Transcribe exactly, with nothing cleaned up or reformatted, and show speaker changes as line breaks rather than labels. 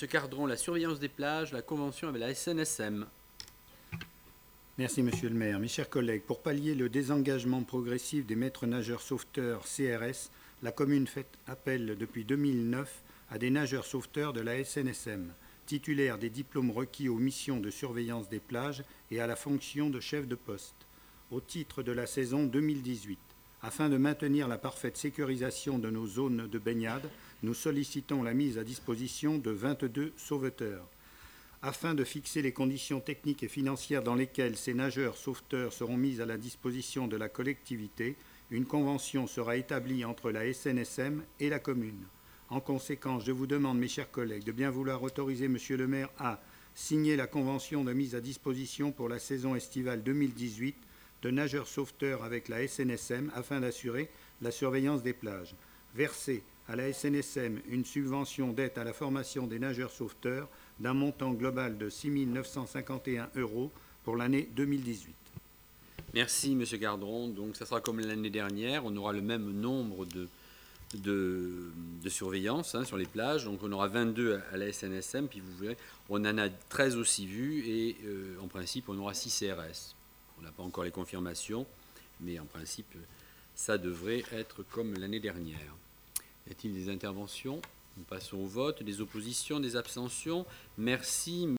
Monsieur Cardron, la surveillance des plages, la convention avec la S N S M.
Merci Monsieur le maire. Mes chers collègues, pour pallier le désengagement progressif des maîtres nageurs sauveteurs C R S, la commune fait appel depuis deux mille neuf à des nageurs sauveteurs de la S N S M, titulaires des diplômes requis aux missions de surveillance des plages et à la fonction de chef de poste, au titre de la saison deux mille dix-huit. Afin de maintenir la parfaite sécurisation de nos zones de baignade, nous sollicitons la mise à disposition de vingt-deux sauveteurs. Afin de fixer les conditions techniques et financières dans lesquelles ces nageurs sauveteurs seront mis à la disposition de la collectivité, une convention sera établie entre la S N S M et la commune. En conséquence, je vous demande, mes chers collègues, de bien vouloir autoriser Monsieur le maire à signer la convention de mise à disposition pour la saison estivale deux mille dix-huit de nageurs sauveteurs avec la S N S M afin d'assurer la surveillance des plages. Verser à la S N S M une subvention d'aide à la formation des nageurs sauveteurs d'un montant global de six mille neuf cent cinquante et un euros pour l'année deux mille dix-huit.
Merci, Monsieur Cardron. Donc, ça sera comme l'année dernière. On aura le même nombre de, de, de surveillance hein, sur les plages. Donc, on aura vingt-deux à la S N S M. Puis, vous verrez, on en a treize aussi vus. Et euh, en principe, on aura six C R S. On n'a pas encore les confirmations. Mais en principe, ça devrait être comme l'année dernière. Y a-t-il des interventions? Nous passons au vote. Des oppositions, des abstentions? Merci.